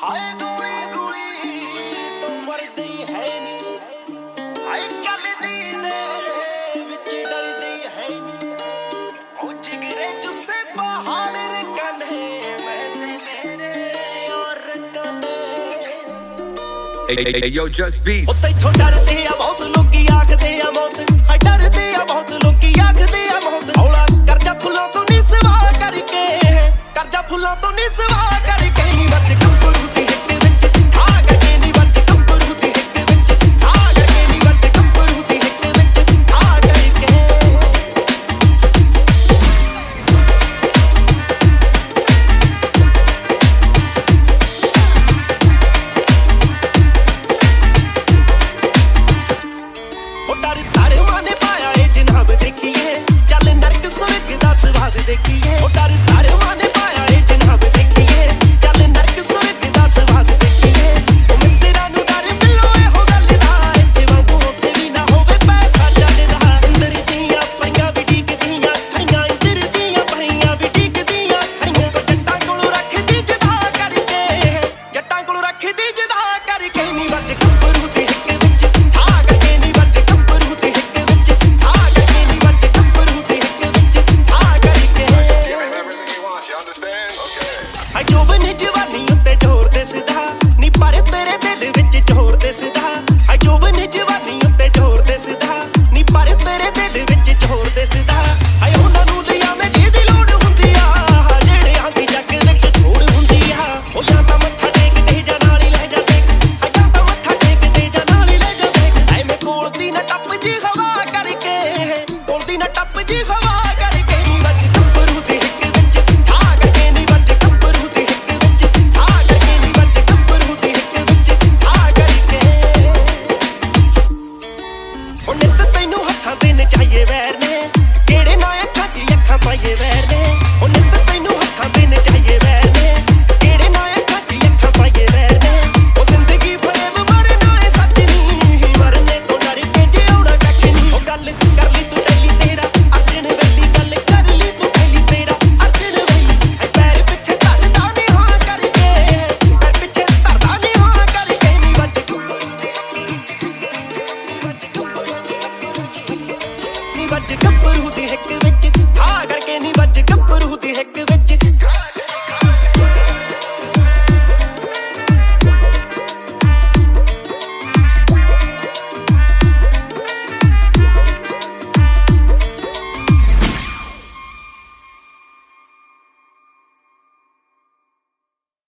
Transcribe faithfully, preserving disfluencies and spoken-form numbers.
ਹਾਏ ਗੋਲੀ ਗੋਲੀ ਤੂੰ ਮਰਦੀ ਹੈ ਨੀ, ਹਾਏ ਚੱਲਦੀ ਦੇ ਵਿੱਚ ਡਰਦੀ ਹੈ ਨੀ। ਉਹ ਜਿਗਰੇ ਚੁੱਸੇ ਪਹਾੜ ਰਕਨੇ ਮੈਂ ਤੇ ਮੇਰੇ ਔਰ ਰਕਨੇ। Hey, hey, hey, yo, just beats. ਉਹ ਤੈਥੋਂ ਡਰਦੇ ਆ ਬਹੁਤ ਲੋਕੀ, ਆਖਦੇ ਆ ਮੌਤ, ਹਾਏ ਡਰਦੇ ਆ ਬਹੁਤ ਲੋਕੀ, ਆਖਦੇ ਆ ਮੌਤ। ਹੌਲਾ ਕਰਜਾ ਫੁੱਲਾਂ ਤੋਂ ਨੀ ਸਵਾ ਕਰਕੇ, ਕਰਜਾ ਫੁੱਲਾਂ ਤੋਂ ਨੀ ਸਵਾ ਕਰਕੇ ਨੀ ਵੱਜ ਕੰਬਰੂ ਦੀ ਹਿੱਕ ਵਿੱਚ ਆ ਕਰਕੇ ਨੀ ਵੱਜ ਕੰਬਰੂ ਦੀ ਹਿੱਕ ਵਿੱਚ ਆ ਕਰਕੇ ਨੀ ਵੱਜ ਕੰਬਰੂ ਦੀ ਹਿੱਕ ਵਿੱਚ ਆ ਕਰਕੇ। ਉਹ ਡਰ ਧਰਮਾਂ ਨੇ ਪਾਇਆ ਏ ਜਨਾਬ ਦੇਖੀਏ, ਚੱਲ ਨਰਕ ਸੁਰਗ ਦਾ ਸਵਾਦ ਦੇਖੀਏ। ਉਹ ਡਰ ਧਰਮਾਂ ਨੇ ਪਾਇਆ ਏ ਜਨਾਬ ਦੇਖੀਏ, ਚੱਲ ਨਰਕ ਸੁਰਗ ਦਾ ਸਵਾਦ ਦੇਖੀਏ। ਉਹ ਮਿੱਤਰਾਂ ਨੂੰ ਡਰ ਮਿਲੋ ਇਹੋ ਗੱਲ ਦਾ, ਇੱਥੇ ਵਾਂਗੂ ਉੱਥੇ ਵੀ ਨਾ ਹੋਵੇ ਪੈਸਾ ਚੱਲਦਾ। ਇੰਦਰ ਦੀਆਂ ਪਈਆਂ ਵੀ ਡੀਕਦੀਆਂ ਖੜੀਆਂ, ਇੰਦਰ ਦੀਆਂ ਪਈਆਂ ਵੀ ਡੀਕਦੀਆਂ ਖੜੀਆਂ। ਉਹ ਜੱਟਾਂ ਕੋਲੋਂ ਰੱਖਦੀ ਜਦਾ ਕਰਕੇ, ਜੱਟਾਂ ਕੋਲੋਂ ਰੱਖਦੀ ਜਦਾ ਕਰਕੇ ਨੀ ਵੱਜ ਕੰਬਰੂ ਦੀ ਹਿੱਕ ਵਿੱਚ ਆ ਕਰਕੇ ਨੀ ਵੱਜ ਕੰਬਰੂ ਦੀ ਹਿੱਕ ਵਿੱਚ ਆ ਕਰਕੇ ਨੀ ਵੱਜ ਕੰਬਰੂ ਦੀ ਹਿੱਕ ਵਿੱਚ ਆ ਕਰਕੇ। ਹਾਏ ਜੋਬਨ ਜਵਾਨੀ ਉੱਤੇ ਜ਼ੋਰ ਦਿਸਦਾ ਨੀ, ਪਰ ਤੇਰੇ ਦਿਲ ਵਿੱਚ ਜ਼ੋਰ ਦਿਸਦਾ।